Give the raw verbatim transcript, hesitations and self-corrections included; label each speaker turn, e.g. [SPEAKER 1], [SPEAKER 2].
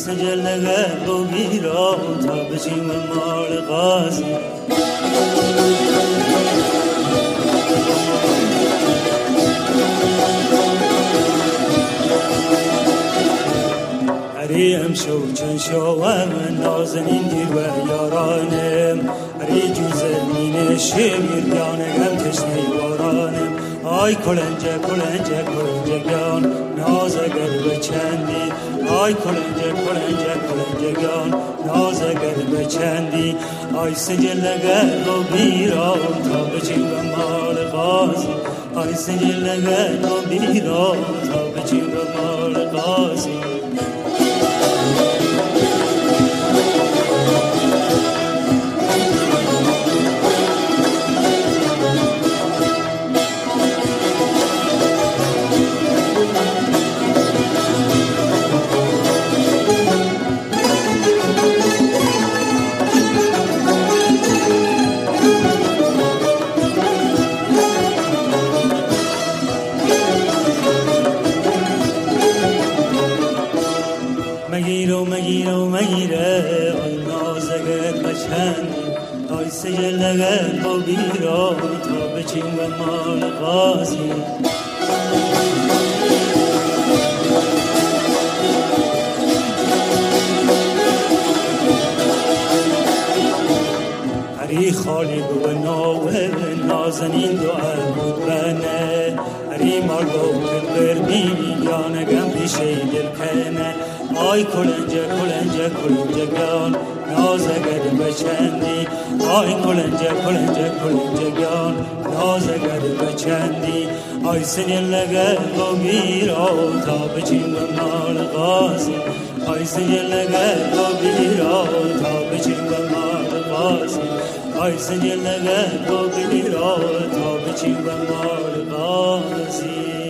[SPEAKER 1] سجلگه و بیرا تا بچیم مال غازی هریم شو چن شوم نازنین دیر و یارانم هری جوزه مین شمیر بیانگم تشنی بارانم آی کلنجه کلنجه کلنجه گیان نازگر بچندی آی کلنجه کلنجه کلنجه گیان نازگر بچندی آی سجلگر و بیران تا بچیم مال غازی آی سجلگر و بیران تا بچیم مال غازی مگیرو مگیرو مگیره آی نازگر بچند آی سجلگر با بیرا تا بچیم و مال غازی هری خالی و ناوه نازنین دو عبود بنه هری مال گوکر بربینی یا نگم پیشه دل کنه آی کلنجه کلنجه کلنجه گیان نازگر بچندی آی کلنجه کلنجه کلنجه گیان نازگر بچندی آی سجلگر و بیرا تا بچیم مال غازی آی سجلگر و بیرا تا بچیم مال غازی آی سجلگر و بیرا تا بچیم مال غازی